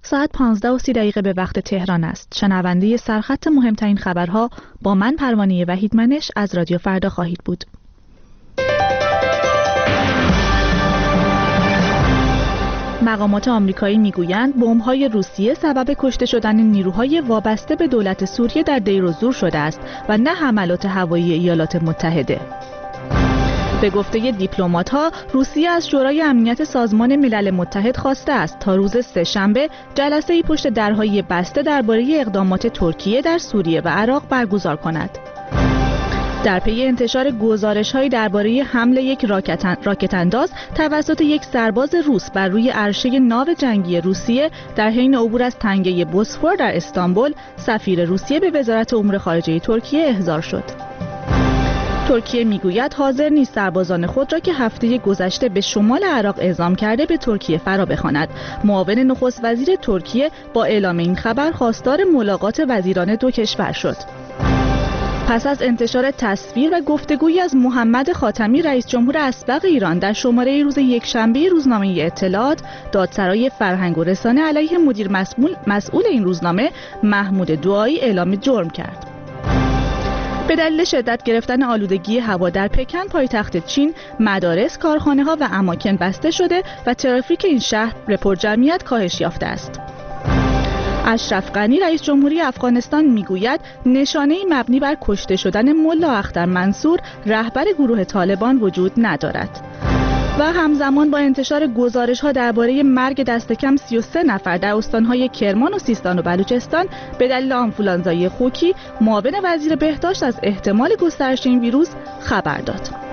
ساعت 15:30 به وقت تهران است. شنونده سرخط مهمترین خبرها با من پروانه وحیدمنش از رادیو فردا خواهید بود. مقامات آمریکایی میگویند بمب‌های روسیه سبب کشته شدن نیروهای وابسته به دولت سوریه در دیر و زور شده است و نه حملات هوایی ایالات متحده. به گفته دیپلمات‌ها، روسیه از شورای امنیت سازمان ملل متحد خواسته است تا روز سه‌شنبه جلسه‌ای پشت درهای بسته درباره اقدامات ترکیه در سوریه و عراق برگزار کند. در پی انتشار گزارش‌هایی درباره حمله یک راکت انداز توسط یک سرباز روس بر روی عرشه ناو جنگی روسیه در حین عبور از تنگه بوسفور در استانبول، سفیر روسیه به وزارت امور خارجه ترکیه احضار شد. ترکیه میگوید حاضر نیست سربازان خود را که هفته گذشته به شمال عراق اعزام کرده به ترکیه فرا بخواند. معاون نخست وزیر ترکیه با اعلام این خبر خواستار ملاقات وزیران دو کشور شد. پس از انتشار تصویر و گفتگویی از محمد خاتمی رئیس جمهور اسبق ایران در شماره روز یکشنبه روزنامه اطلاعات، دادسرای فرهنگ و رسانه علیه مدیر مسئول این روزنامه محمود دعایی اعلام جرم کرد. به دلیل شدت گرفتن آلودگی هوا در پکن پایتخت چین، مدارس، کارخانه‌ها و اماکن بسته شده و ترافیک این شهر به پرجمعیت کاهش یافته است. اشرف غنی رئیس جمهوری افغانستان میگوید نشانه‌ای مبنی بر کشته شدن ملا اختر منصور رهبر گروه طالبان وجود ندارد. و همزمان با انتشار گزارش‌ها درباره مرگ دست کم 33 نفر در استان‌های کرمان و سیستان و بلوچستان به دلیل آنفولانزای خوکی، معاون وزیر بهداشت از احتمال گسترش این ویروس خبر داد.